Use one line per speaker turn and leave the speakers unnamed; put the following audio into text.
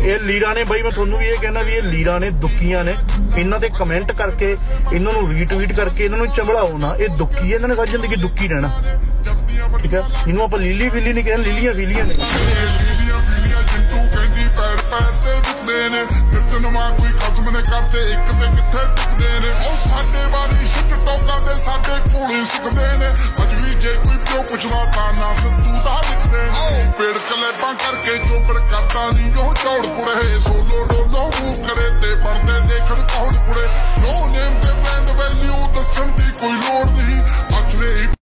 ਇਹ ਲੀਰਾਂ ਨੇ ਬਾਈ, ਮੈਂ ਤੁਹਾਨੂੰ ਵੀ ਇਹ ਕਹਿਣਾ ਵੀ ਇਹ ਲੀਰਾਂ ਨੇ, ਦੁੱਕੀਆਂ ਨੇ। ਇਹਨਾਂ ਦੇ ਕਮੈਂਟ ਕਰਕੇ, ਇਹਨਾਂ ਨੂੰ ਰੀਟਵੀਟ ਕਰਕੇ ਇਹਨਾਂ ਨੂੰ ਚੰਬੜਾਓ ਨਾ। ਇਹ ਦੁੱਕੀ ਹੈ, ਇਹਨਾਂ ਨੇ ਸਾਰੀ ਜ਼ਿੰਦਗੀ ਦੁੱਕੀ ਰਹਿਣਾ, ਠੀਕ ਹੈ। ਇਹਨੂੰ ਆਪਾਂ ਲੀਲੀ ਫਿਲੀ ਨਹੀਂ ਕਹਿੰਦੇ, ਲੀਲੀਆਂ ਫਿਲੀਆਂ ਨੇ।
ਕੋਈ ਖਸਮ ਨੇ ਕਰਦੇ ਇੱਕ ਤੇ ਕਿੱਥੇ ਟਿਕਦੇ ਨੇ। ਉਹ ਸਾਡੇ ਵਾਲੀ ਸ਼ਿਟ ਟੋਕਾਂ ਦੇ ਸਾਡੇ ਕੋਲੇ ਸਿੱਖਦੇ ਨੇ। ਅੱਜ ਵੀ ਜੇ ਕੋਈ ਪਿਓ ਪੁੱਛਦਾ ਤਾਂ ਨਾ ਸਿੱਧੂ ਦਾ ਲਿਖਦੇ ਨੇ। ਪੇੜ ਕਲੇਬਾਂ ਕਰਕੇ ਚੋਬਰ ਕਰਦਾ ਨਹੀਂ ਉਹ ਚੌੜ ਕੁੜੇ। ਸੋਲੋ ਡੋਲੋ ਮੂੰਹ ਕਰੇ ਤੇ ਪਰਦੇ ਦੇਖਣ ਕੌਣ ਕੁੜੇ। ਨੋ ਨੇਮ ਤੇ ਬ੍ਰਾਂਡ ਵੈਲਿਊ ਦੱਸਣ ਦੀ ਕੋਈ ਲੋੜ ਨਹੀਂ। ਅੱਜ ਦੇ